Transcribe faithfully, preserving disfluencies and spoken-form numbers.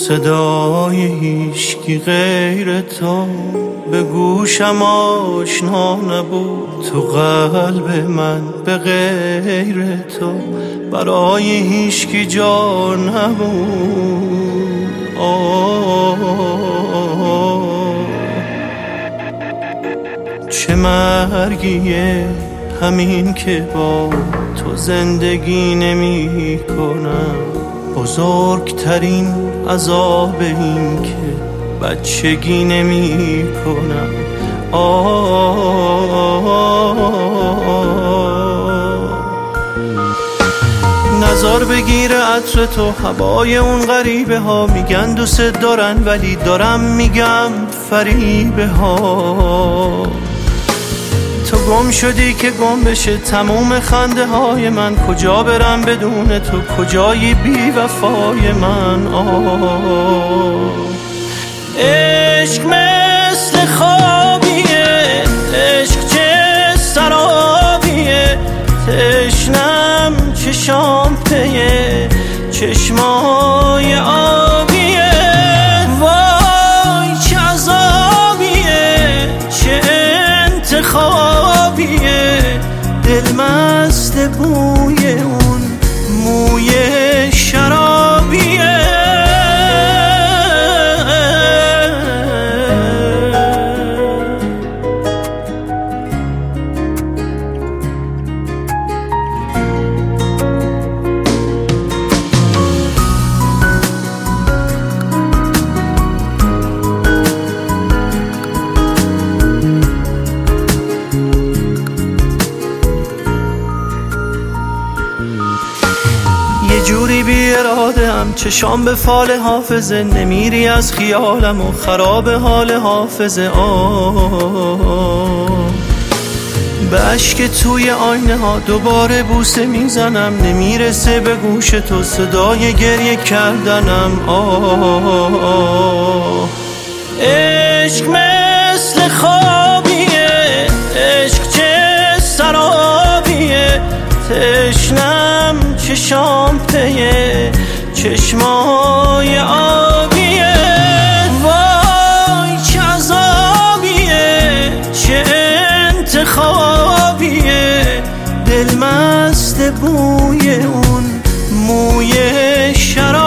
صدای هیچکی غیر تو به گوشم آشنا نبود، تو قلب من به غیر تو برای هیچکی جا نبود. آه چه مرگیه همین که با تو زندگی نمی کنم، بزرگترین عذاب این که بچگی نمی کنم. نظر بگیره عطر تو، هوای اون غریبه ها، میگن دوست دارن ولی دارم میگم فریبه ها. تو گم شدی که گم بشه تموم خنده های من، کجا برم بدون تو، کجایی بی وفای من. آه عشق مثل خوابیه، عشق چه سرابیه، تشنم چشام پیه چشمای آبیه. وای چه عذابیه، چه انتخابیه، دل مست بوی اون موی شرابیه. یه جوری بی اراده هم چشام به فال حافظه، نمیری از خیالم و خراب حال حافظه. آه به عشق توی آینه ها دوباره بوسه میزنم، نمیرسه به گوش تو صدای گریه کردنم. آه عشق مثل خوابیه، عشق چه سرابیه، تشنم چشام پیه چشمای آبیه. وای چه عذابیه، چه انتخابیه، دل مست بوی اون موی شراب.